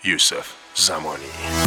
یوسف زمانی.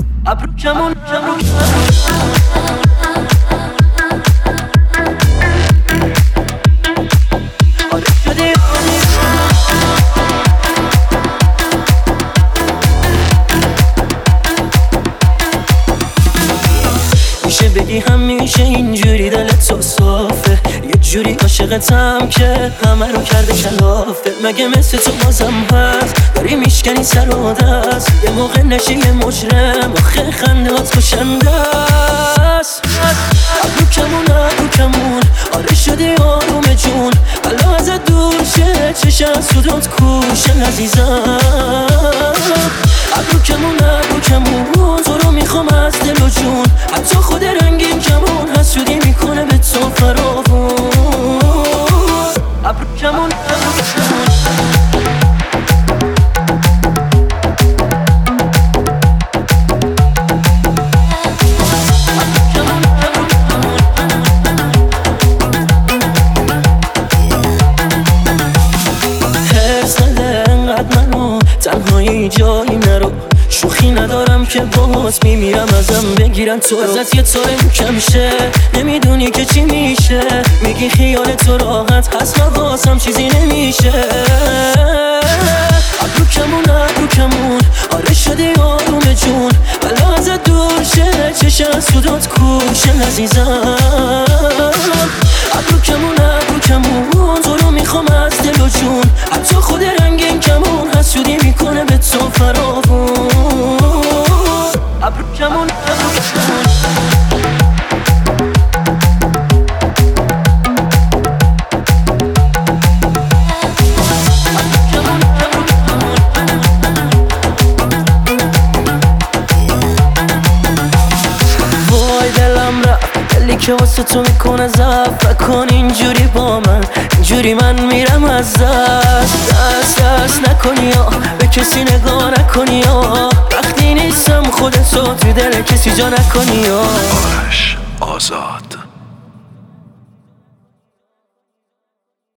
میشه بگی همیشه اینجوری دلت تو صافه، یه جوری عاشقتم که همه رو کرده کلافه. مگه مثل تو بازم هست داری میشکنی سر و دست، یه موقع نشی یه مجرم آخه خنده هات خوشنده است. ابرو کمون آره شدی آروم جون، حالا ازت دور شه چشم سودات کوشه عزیزم. ابرو کمون تو رو میخوام از دل و جون، حتی خود رنگین کمون حسودی میکنه به تو فراوون. ابرو کمون حرص نده انقدر منو تنهایی جایی نرو، شوخی ندارم که باز میمیرم ازم بگیرن تو رو. ازت یه طوره کم شه نمیدونی که چی میشه، میگی خیال تو راحت هست واسم چیزی نمیشه. ابرو کمون آره شدی آروم جون، حالا ازت دور شه چشم سودات کوشه عزیزم. ابرو کمون تو رو میخوام از دل و جون، حتی خود رنگین کمون حسودی میکنه به تو فراوون. ابرو کمون وای دلم رفت، دلی که واسه تو میکنه ضعف. نکن اینجوری با من، اینجوری من میرم از دست نکنی یا به کسی نگاه نکنی یا وقتی نیستم خودتو تو دل کسی جا نکنی یا آرش آزاد.